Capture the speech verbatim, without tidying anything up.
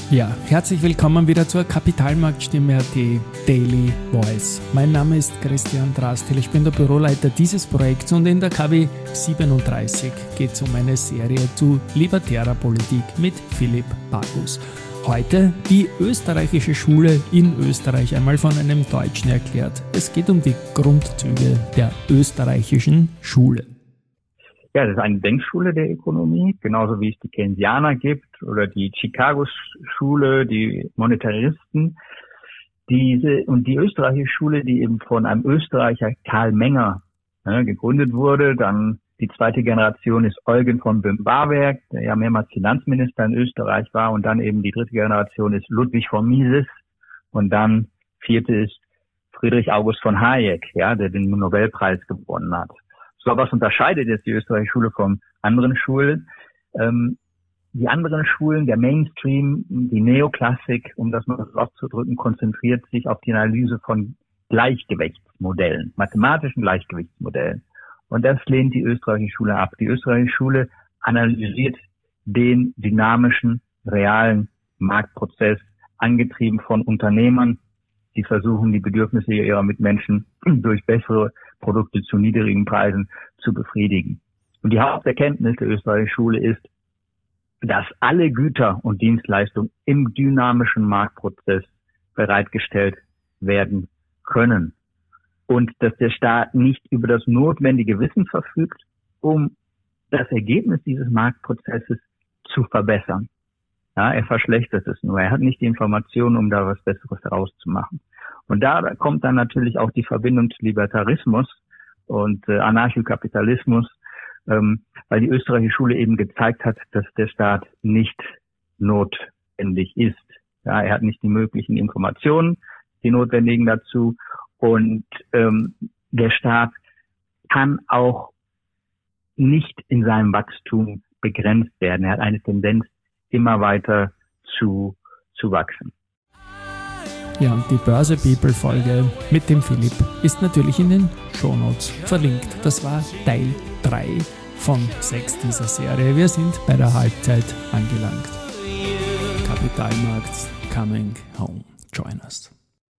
Ja, herzlich willkommen wieder zur Kapitalmarktstimme.at Daily Voice. Mein Name ist Christian Drastil, ich bin der Büroleiter dieses Projekts und in der K W siebenunddreißig geht es um eine Serie zu libertärer Politik mit Philipp Bagus. Heute die österreichische Schule in Österreich, einmal von einem Deutschen erklärt. Es geht um die Grundzüge der österreichischen Schule. Ja, das ist eine Denkschule der Ökonomie, genauso wie es die Keynesianer gibt oder die Chicago-Schule, die Monetaristen. Diese und die österreichische Schule, die eben von einem Österreicher Karl Menger ne, gegründet wurde. Dann die zweite Generation ist Eugen von Böhm-Barwerk, der ja mehrmals Finanzminister in Österreich war. Und dann eben die dritte Generation ist Ludwig von Mises. Und dann vierte ist Friedrich August von Hayek, ja, der den Nobelpreis gewonnen hat. So, was unterscheidet jetzt die österreichische Schule von anderen Schulen? Ähm, die anderen Schulen, der Mainstream, die Neoklassik, um das mal so auszudrücken, konzentriert sich auf die Analyse von Gleichgewichtsmodellen, mathematischen Gleichgewichtsmodellen. Und das lehnt die österreichische Schule ab. Die österreichische Schule analysiert den dynamischen, realen Marktprozess, angetrieben von Unternehmern, die versuchen, die Bedürfnisse ihrer Mitmenschen durch bessere Produkte zu niedrigen Preisen zu befriedigen. Und die Haupterkenntnis der österreichischen Schule ist, dass alle Güter und Dienstleistungen im dynamischen Marktprozess bereitgestellt werden können. Und dass der Staat nicht über das notwendige Wissen verfügt, um das Ergebnis dieses Marktprozesses zu verbessern. Ja, er verschlechtert es nur. Er hat nicht die Informationen, um da was Besseres herauszumachen. Und da kommt dann natürlich auch die Verbindung zu Libertarismus und äh, Anarchokapitalismus, ähm, weil die österreichische Schule eben gezeigt hat, dass der Staat nicht notwendig ist. Ja, er hat nicht die möglichen Informationen, die notwendigen dazu. Und ähm, der Staat kann auch nicht in seinem Wachstum begrenzt werden. Er hat eine Tendenz, immer weiter zu, zu wachsen. Ja, und die Börse People Folge mit dem Philipp ist natürlich in den Shownotes verlinkt. Das war Teil drei von sechs dieser Serie. Wir sind bei der Halbzeit angelangt. Kapitalmarkt coming home. Join us.